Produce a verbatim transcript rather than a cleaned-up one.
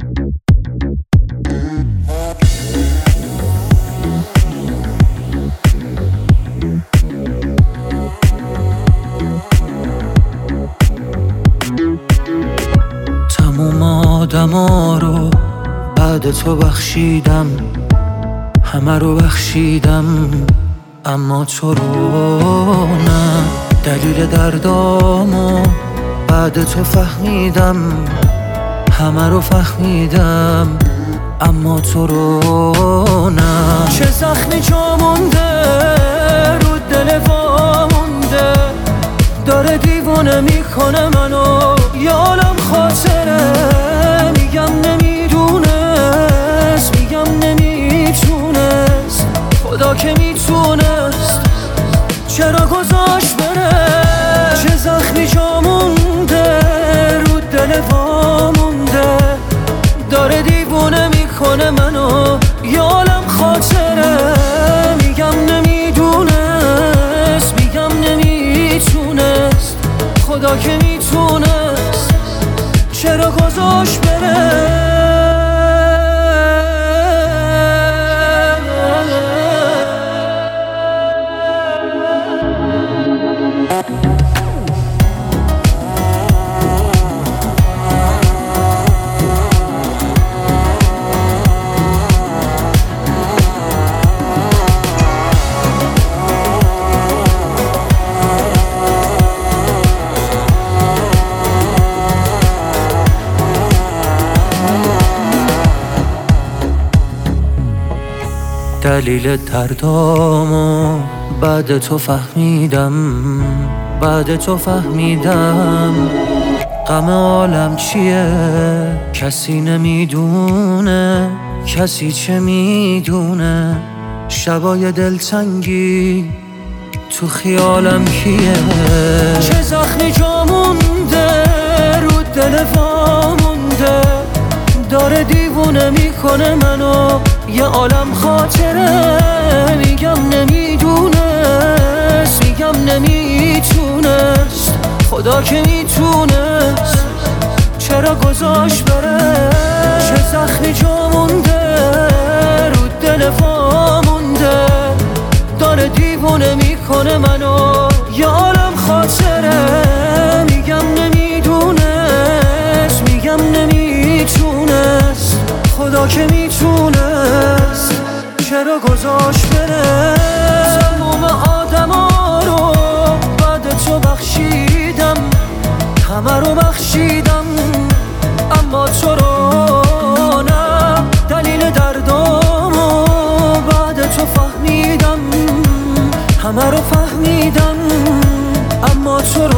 تموم آدما رو بعد تو بخشیدم، همه رو بخشیدم اما تو رو نه. دلیل دردامو بعد تو فهمیدم، همه رو فهمیدم اما تو رو نه. چه زخمی جا مونده رو دل وا مونده، داره دیوونه میکنه منو یه عالم خاطره. میگم نمیدونست، میگم نمیتونست، خدا که میتونست چرا گذاشت بره. چه زخمی جا مونده رو دل وا مونده، داره دیوونه میکنه منو یه عالم خاطره. میگم نمیدونست، میگم نمیتونست، خدا که میتونست چرا گذاشت بره. دلیل دردامو بعد تو فهمیدم، بعد تو فهمیدم غم عالم چیه. کسی نمیدونه، کسی چه میدونه، شبای دلتنگی تو خیالم کیه. چه زخمی جا مونده رو دل وا مونده، داره دیوونه میکنه منو یه عالم خاطره. میگم نمیدونست، میگم نمیتونست، خدا که میتونست چرا گذاشت بره. چه زخمی جا مونده رو دل وا مونده، داره دیوونه میکنه منو یه عالم خاطره. میگم نمیدونست، میگم نمیتونست، خدا که میتونست چرا گذاشت بره. تموم آدما رو بعد تو بخشیدم، همه رو بخشیدم اما تو رو نه. دلیل دردامو بعد تو فهمیدم، همه رو فهمیدم اما تو رو